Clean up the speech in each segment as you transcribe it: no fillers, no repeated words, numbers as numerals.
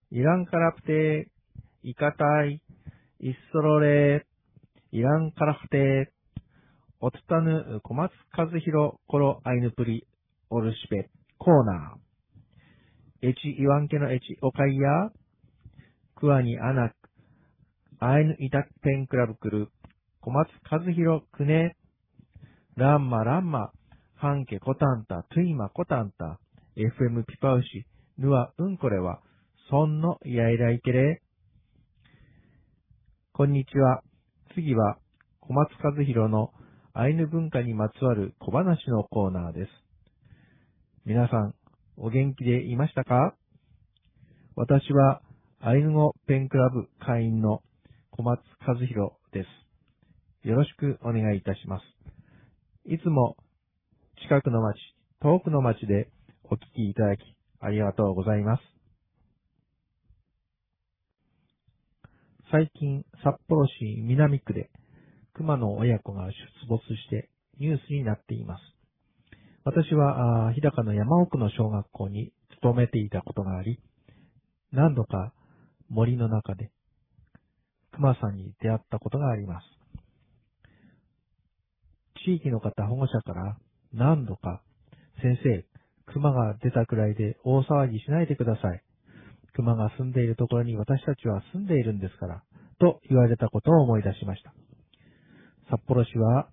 イランカラプテイカタイイッソロレイランカラフテオツタヌ小松和弘コロアイヌプリオルシペコーナーエチイワンケのエチオカイヤクワニアナクアイヌイタクペンクラブクル小松和弘クネランマハンケコタンタトゥイマコタンタ FM ピパウシヌアこれはソンのイヤイライケレ。こんにちは。次は小松和弘のアイヌ文化にまつわる小話のコーナーです。皆さんお元気でいましたか？私はアイヌ語ペンクラブ会員の小松和弘です。よろしくお願いいたします。いつも近くの町、遠くの町でお聞きいただきありがとうございます。最近、札幌市南区で熊の親子が出没してニュースになっています。私は日高の山奥の小学校に勤めていたことがあり、何度か森の中で熊さんに出会ったことがあります。地域の方、保護者から何度か、先生、熊が出たくらいで大騒ぎしないでください。熊が住んでいるところに私たちは住んでいるんですから、と言われたことを思い出しました。札幌市は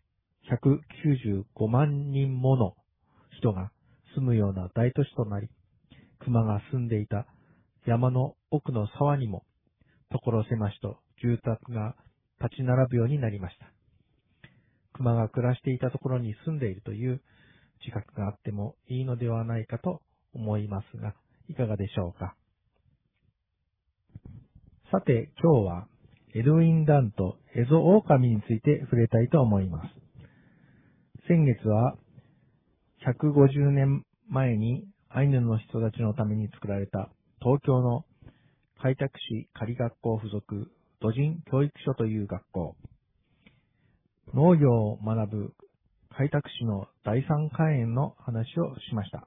195万人もの人が住むような大都市となり、熊が住んでいた山の奥の沢にも所狭しと住宅が立ち並ぶようになりました。熊が暮らしていたところに住んでいるという自覚があってもいいのではないかと思いますが、いかがでしょうか。さて、今日はエドウィン・ダンとエゾオオカミについて触れたいと思います。先月は150年前にアイヌの人たちのために作られた東京の開拓市仮学校附属土人教育所という学校、農業を学ぶ開拓市の第三官園の話をしました。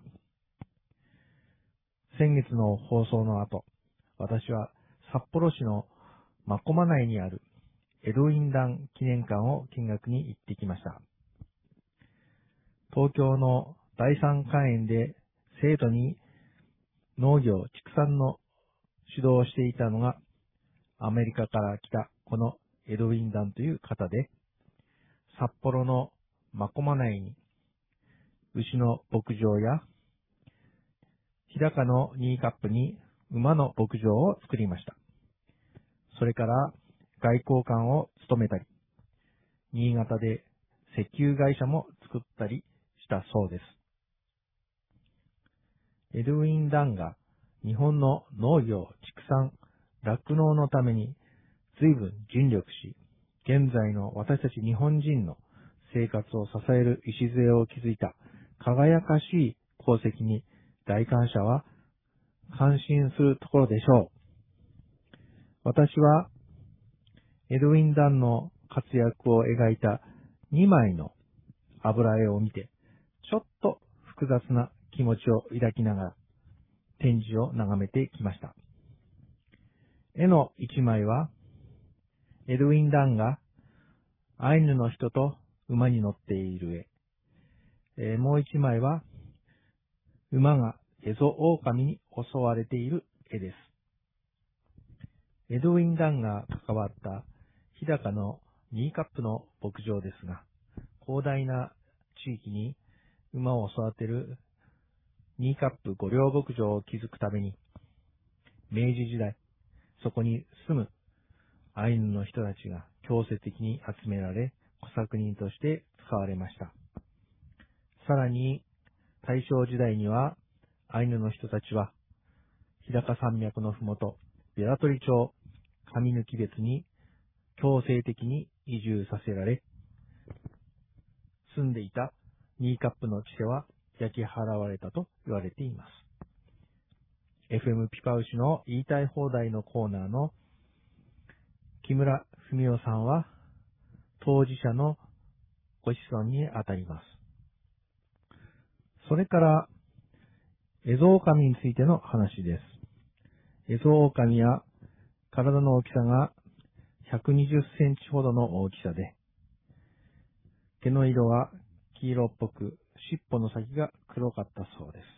先月の放送の後、私は札幌市の真駒内にあるエドウィンダン記念館を見学に行ってきました。東京の第三官園で生徒に農業、畜産の指導をしていたのがアメリカから来たこのエドウィンダンという方で、札幌の真駒内に牛の牧場や日高のニーカップに馬の牧場を作りました。それから外交官を務めたり、新潟で石油会社も作ったりしたそうです。エドウィン・ダンが日本の農業、畜産、酪農のために随分尽力し、現在の私たち日本人の生活を支える礎を築いた輝かしい功績に大感謝は感心するところでしょう。私はエドウィン・ダンの活躍を描いた2枚の油絵を見て、ちょっと複雑な気持ちを抱きながら展示を眺めてきました。絵の1枚はエドウィン・ダンがアイヌの人と馬に乗っている絵。もう1枚は馬がエゾオオカミに襲われている絵です。エドウィン・ダンが関わった日高のニーカップの牧場ですが、広大な地域に馬を育てるニーカップ御領牧場を築くために、明治時代、そこに住むアイヌの人たちが強制的に集められ、小作人として使われました。さらに、大正時代には、アイヌの人たちは、日高山脈のふもと、ベラトリ町、上貫別に強制的に移住させられ、住んでいたニーカップの地勢は焼き払われたと言われています。FM ピパウシの言いたい放題のコーナーの木村文夫さんは当事者のご子孫にあたります。それからエゾオオカミについての話です。 エゾオオカミは体の大きさが120センチほどの大きさで、毛の色は黄色っぽく、尻尾の先が黒かったそうです。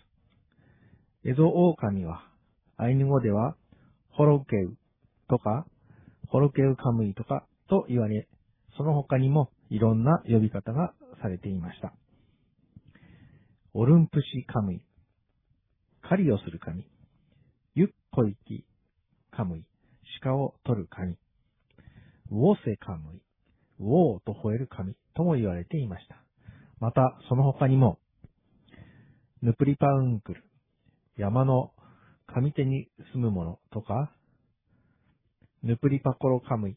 エゾオオカミは、アイヌ語では、ホロケウとか、ホロケウカムイとかと言われ、その他にもいろんな呼び方がされていました。オルンプシカムイ、狩りをする神、ユッコイキカムイ、鹿を取る神、ウオセカムイ、ウオーと吠える神とも言われていました。また、その他にも、ヌプリパウンクル、山の上手に住むものとか、ヌプリパコロカムイ、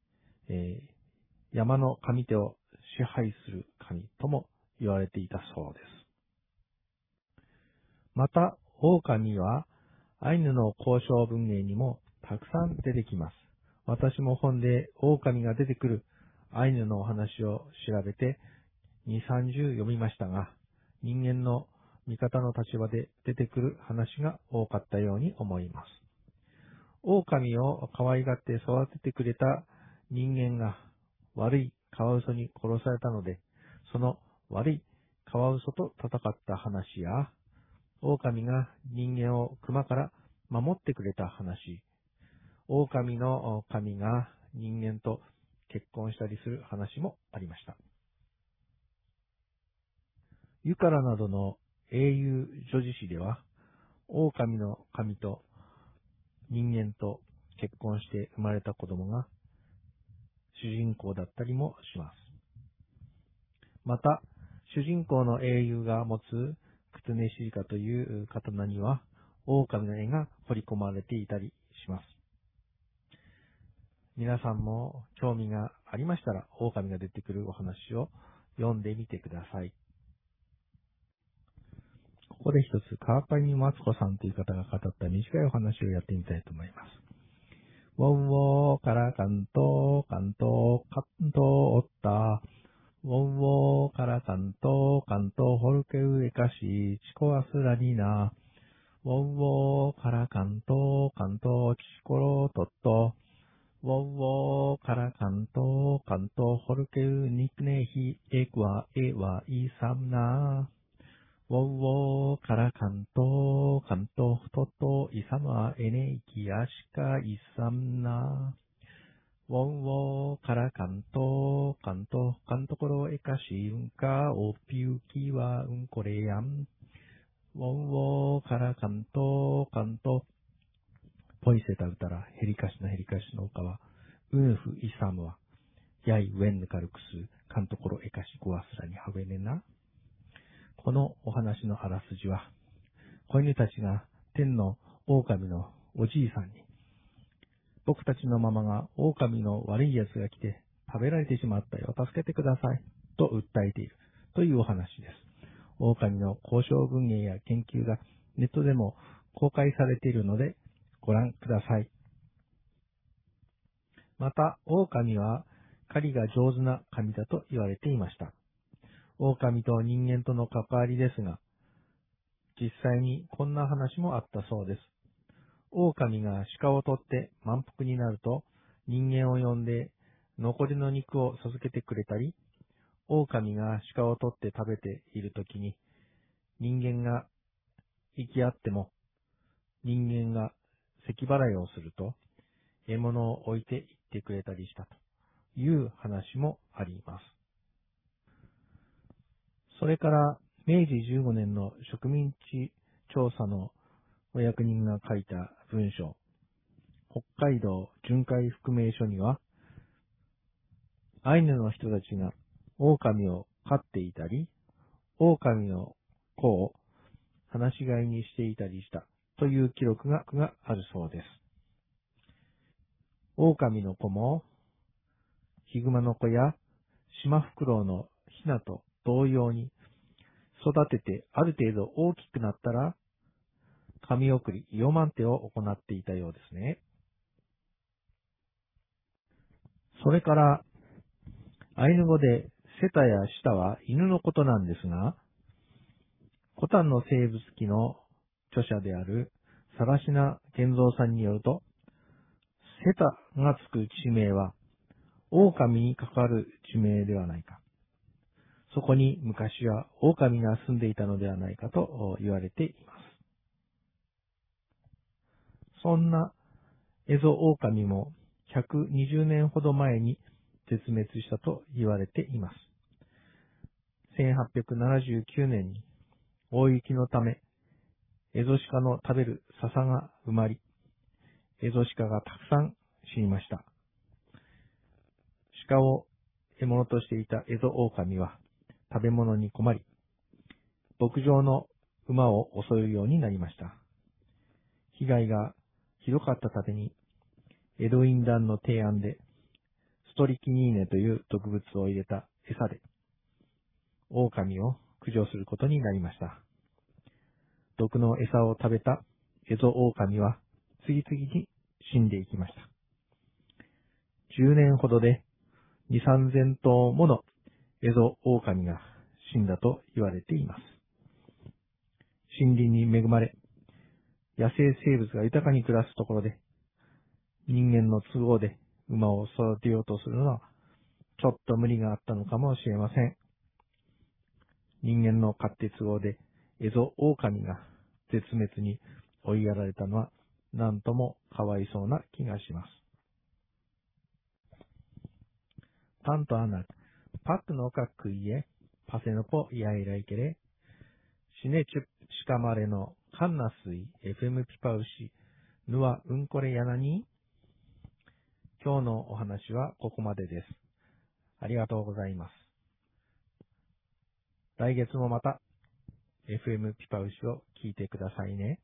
山の上手を支配する神とも言われていたそうです。また、狼はアイヌの交渉文芸にもたくさん出てきます。私も本で狼が出てくるアイヌのお話を調べて2、30読みましたが、人間の味方の立場で出てくる話が多かったように思います。狼を可愛がって育ててくれた人間が悪いカワウソに殺されたので、その悪いカワウソと戦った話や、狼が人間を熊から守ってくれた話、狼の神が人間と結婚したりする話もありました。ユカラなどの英雄女子誌では、狼の神と人間と結婚して生まれた子供が主人公だったりもします。また、主人公の英雄が持つクツネシリカという刀には、狼の絵が彫り込まれていたりします。皆さんも興味がありましたら、狼が出てくるお話を読んでみてください。ここで一つ、川上松子さんという方が語った短いお話をやってみたいと思います。ウォンウォーから関東、関東、関東おった。ウォンウォーから関東、関東ホルケウエカシ、チコワスラニナ。ウォンウォーから関東、関東、チコロトット。ウォンウォーから関東、関東ホルケウニクネヒ、エクワ、エワ、イサムナ。ウォンウォーから関東、関東トト、イサムア、エネイキアシカ、イサムナ。ウォンウォーから関東、関東、関東コロエカシウンカ、オピウキワウンコレヤン。ウォンウォーから関東、関東、ポイセタウタラ、ヘリカシのヘリカシの丘は、ウヌフイサムワ、ヤイウェンヌカルクス、関東コロエカシゴワスラにハウェネナ。このお話のあらすじは、子犬たちが天の狼のおじいさんに、僕たちのママが狼の悪い奴が来て食べられてしまったよ、助けてください、と訴えているというお話です。狼の交渉文芸や研究がネットでも公開されているのでご覧ください。また、狼は狩りが上手な神だと言われていました。狼と人間との関わりですが、実際にこんな話もあったそうです。狼が鹿を取って満腹になると、人間を呼んで残りの肉を授けてくれたり、狼が鹿を取って食べているときに、人間が行き合っても、人間が咳払いをすると、獲物を置いて行ってくれたりしたという話もあります。それから、明治15年の植民地調査のお役人が書いた文章、北海道巡回覆名書には、アイヌの人たちが狼を飼っていたり、狼の子を放し飼いにしていたりしたという記録があるそうです。狼の子も、ヒグマの子やシマフクロウのヒナと同様に育ててある程度大きくなったら、神送り、イオマンテを行っていたようですね。それから、アイヌ語でセタやシタは犬のことなんですが、コタンの生物記の著者である更科健三さんによると、セタがつく地名は、狼にかかる地名ではないか。そこに昔は狼が住んでいたのではないかと言われています。そんなエゾオオカミも120年ほど前に絶滅したと言われています。1879年に大雪のためエゾシカの食べる笹が埋まり、エゾシカがたくさん死にました。鹿を獲物としていたエゾオオカミは食べ物に困り、牧場の馬を襲うようになりました。被害がひどかったために、エドウィン団の提案で、ストリキニーネという毒物を入れた餌で、狼を駆除することになりました。毒の餌を食べたエゾオオカミは次々に死んでいきました。10年ほどで2、3000頭ものエゾオオカミが死んだと言われています。森林に恵まれ、野生生物が豊かに暮らすところで、人間の都合で馬を育てようとするのは、ちょっと無理があったのかもしれません。人間の勝手都合でエゾオオカミが絶滅に追いやられたのは、なんともかわいそうな気がします。Tanto anak, pat no kakkuye, paseno po iailaikere, sinechup shikamare no kannasui FM ピパウシ、ぬはうんこれやなに。今日のお話はここまでです。ありがとうございます。来月もまた FM ピパウシを聞いてくださいね。